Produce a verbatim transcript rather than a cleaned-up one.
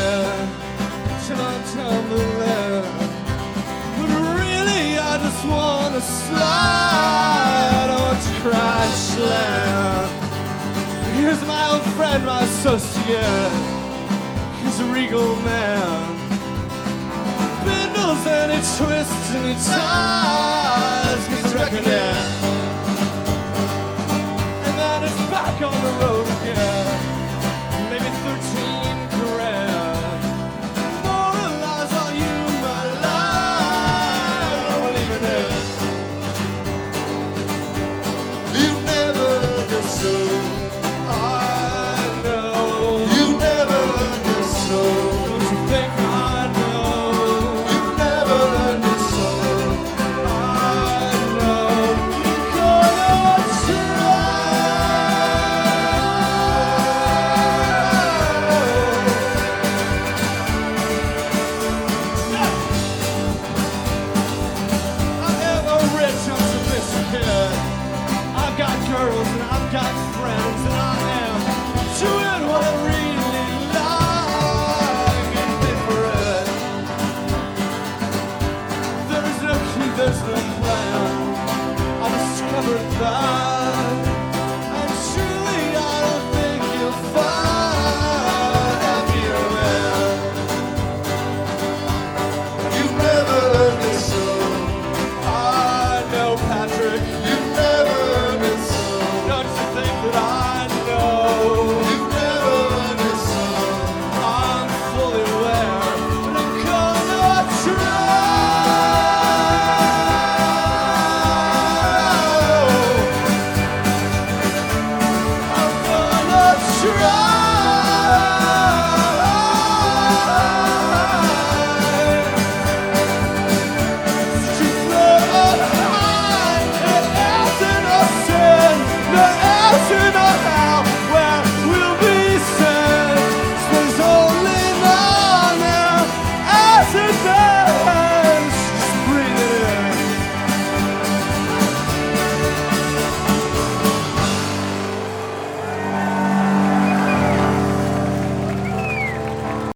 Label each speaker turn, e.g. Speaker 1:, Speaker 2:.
Speaker 1: tumbling, till I'm tumbling. But really I just wanna slide, I want to crash land. Here's my old friend, my associate, he's a regal man. Bindles and he twists and he ties, he's reckoning. And then it's back on the road.